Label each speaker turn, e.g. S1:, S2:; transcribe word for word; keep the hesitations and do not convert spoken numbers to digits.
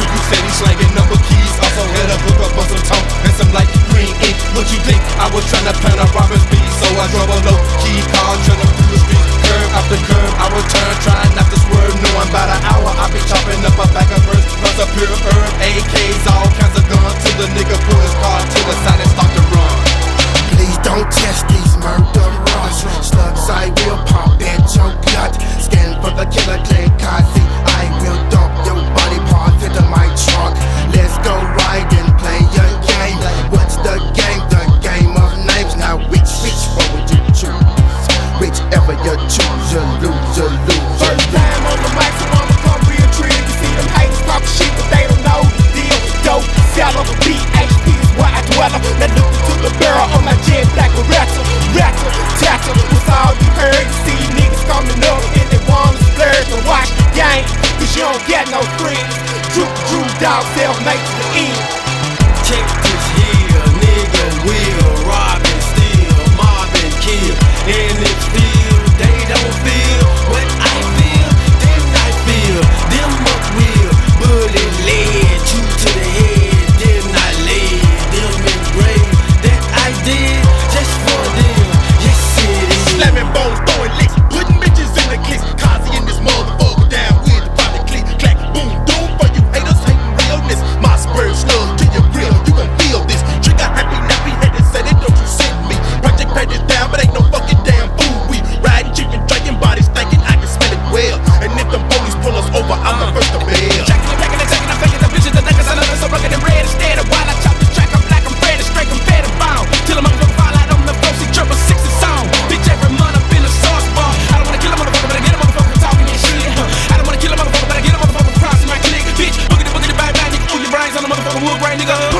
S1: Cuckoo said he slanging number keys. Also had a hook up on some tone and some light green ink. What you think? I was trying to plan a robbery speed, so I drove a low key car, trying through the streets. Curb after curb, I would turn, trying not to swerve. Knowing about an hour, I be chopping up a bag of birds. Plus a pure herb, A Ks, all kinds of guns. Till the nigga pull his car to the side and start to run.
S2: Please don't test these murderers. Slugs I will pop at your gut. Scan for the killer J Kazi. I will dump your body parts into my trunk. Let's go ride and play a game. What's the game? The game of names. Now which, which one would you choose? Whichever you choose, you lose, you lose.
S3: First time on the mic, so I'ma come real trill. You see them haters talking shit, but they don't know the deal. Dope seller, B H P is where I dwell. Now look into the barrel on my jet black rattle, rattle, tattle. What's all you heard? You see niggas coming up and they wanna splurge and watch the game, cause you don't get no friends. Drew, Drew, dog, self-made to the end.
S4: Check this here, nigga will rob and steal, mob and kill. And it's still, they don't feel what I feel, then I feel. Them up will, bullet lead, true to the head, then I laid them engraved that I did just for them. Yes it is.
S3: Slamming bones, throwing licks, putting bitches in the kicks. Kazi in this motherfucker down with the private click. Clack, boom, doom for you haters hating realness. My spurs slug to your grill, you gon' feel this. Trigger happy, nappy headed, said it, don't you send me. Project pages down, but ain't no fucking damn fool. We riding cheap and dragging bodies, thinking I can smell it well. And if the police pull us over, I'm the first to bail.
S5: Jacking and packing and taking, I'm faking the bitches, the niggas, I love it so rugged and red instead of while I chop the track, I'm black, I'm red and straight, compared to bound. Till I'm up to fall out on the floor, see triple six and song. Bitch, every month up in the sauce bar. I don't wanna kill a motherfucker, but I get a motherfucker talking that shit. I don't wanna kill a motherfucker, but I get a motherfucker crossing my click. Bitch, boogity boogity bang bang, nigga, ooh, your brains on the motherfucking wood grain, nigga.